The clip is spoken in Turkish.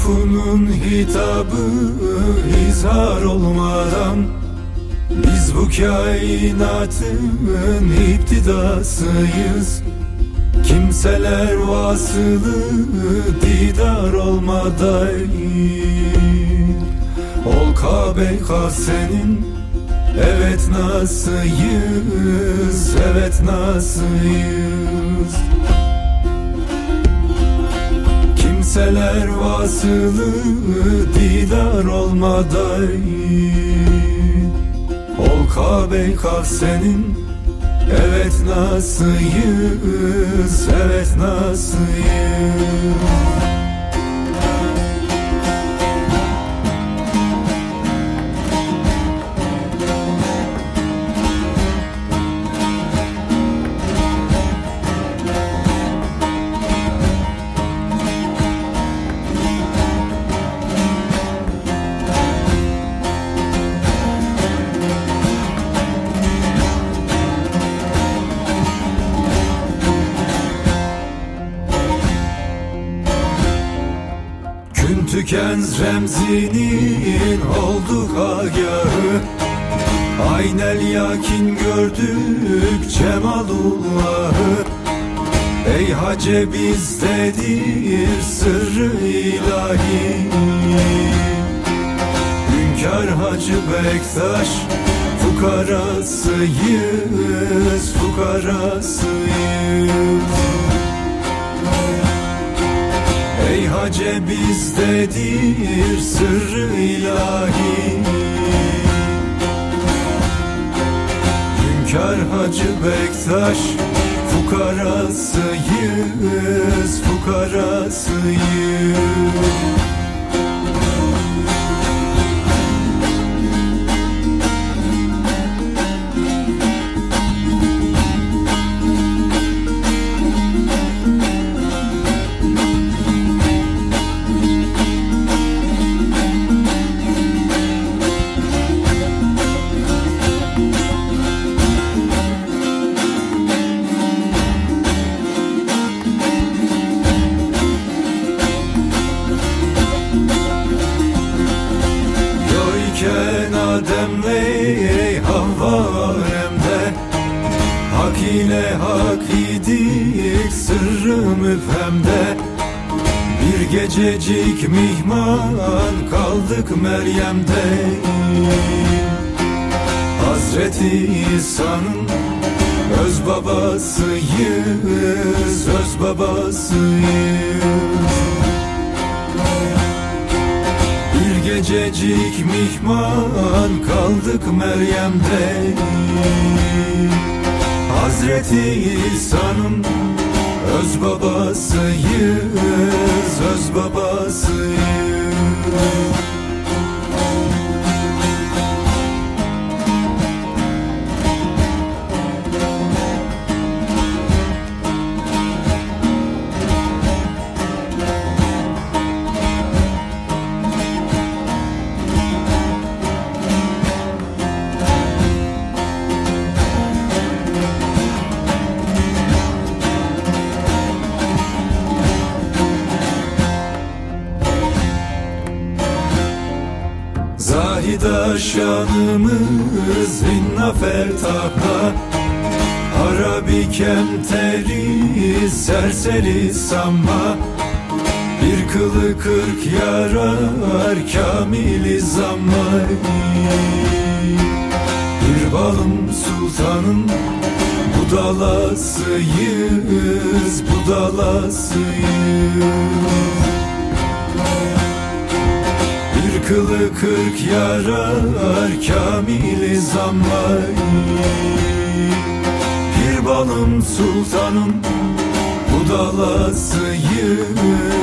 Affunun hitabı izhar olmadan, biz bu kainatın iptidasıyız. Kimseler vasılı didar olmadan, ol Kabe senin, evet nasıyız, evet nasıyız. Kimseler vasılı didar olmadan, ol Kabe senin, evet nasıyız, evet nasıyız. Gün tükenz remzinin olduk agahı, aynel yakin gördük cemalullahı. Ey hace bizdedir sırrı ilahi, Hünkâr Hacı Bektaş, fukarasıyız, fukarasıyız. Ey hace bizdedir sırrı ilahi, Hünkâr Hacı Bektaş, fukarasıyız, fukarasıyız. Adem'le Havvarem'de, hak ile hak idik sırrı müfhemde. Bir gececik mihman kaldık Meryem'de, Hazreti İsa'nın öz babasıyız, öz babasıyız. Gececik mihman kaldık Meryem'de, Hazreti İsa'nın öz babasıyız, öz babasıyız. Zahida şanımız inna fertahla, Harabi kemteri serseri sanma. Bir kılı 40 yarar kamili zamma. Bir balım sultanın budalasıyız, budalasıyız. Kılı 40 yarar kamili zammay. Bir balım sultanın budalasıyız,